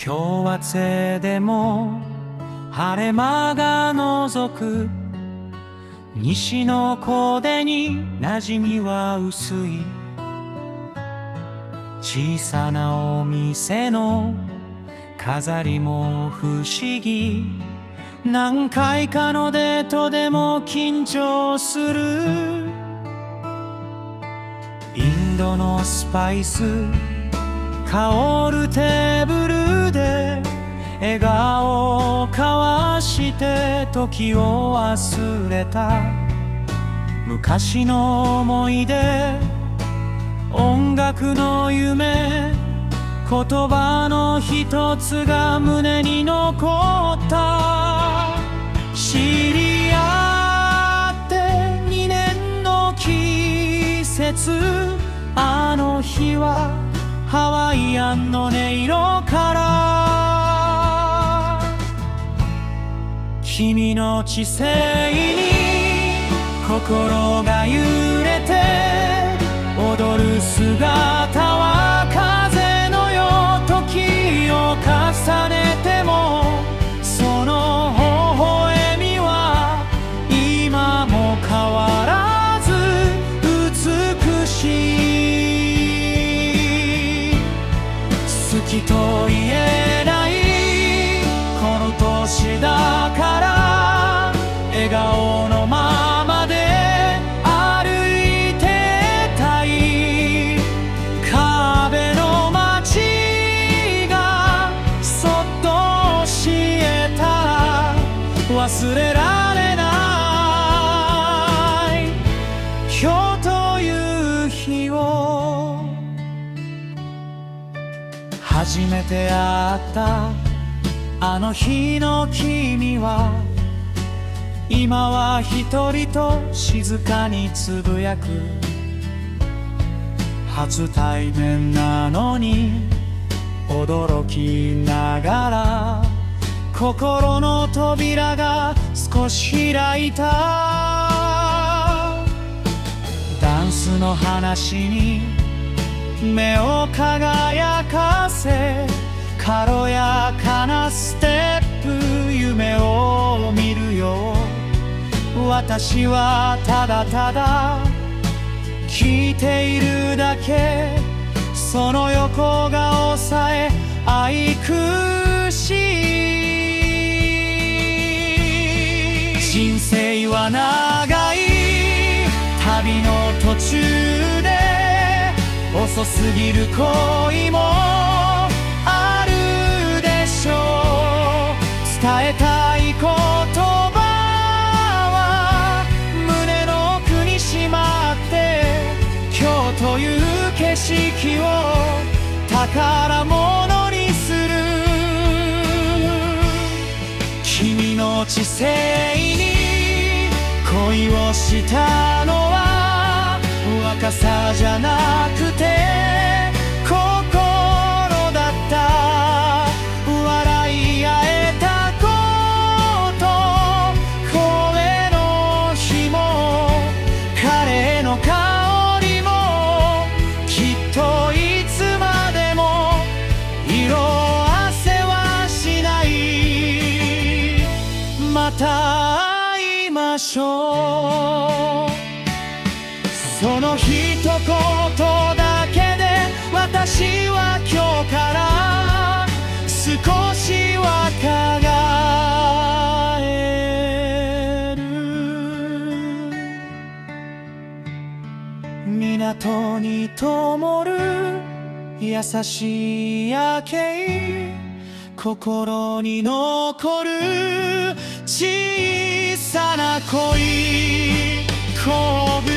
今日は晴でも晴れ間が覗く西の小出に馴染みは薄い小さなお店の飾りも不思議何回かのデートでも緊張するインドのスパイス香るテーブルで笑顔を交わして時を忘れた昔の思い出音楽の夢言葉の一つが胸に残った知り合って2年の季節あの日はハワイアンの音色から君の知性に心が揺れて踊る姿は風のよ時を重ねてもその微笑みは今も変わらず美しい好きと言えないこの年だから笑顔のままで歩いてたい壁の街がそっと教えたら忘れられない今日という日を初めて会ったあの日の君は今は一人と静かにつぶやく初対面なのに驚きながら心の扉が少し開いたダンスの話に目を輝かせ軽やかなステップ夢を見るよ私はただただ聞いているだけその横顔さえ愛くしい人生は長い旅の途中で遅すぎる恋もあるでしょう伝えたい言葉は胸の奥にしまって今日という景色を宝物にする君の知性に恋をしたのは若さじゃなくて心だった笑い合えたこと声の日も彼の香りもきっといつまでも色あせはしないまた会いましょうその一言だけで私は今日から少しは輝える港に灯る優しい夜景心に残る小さな恋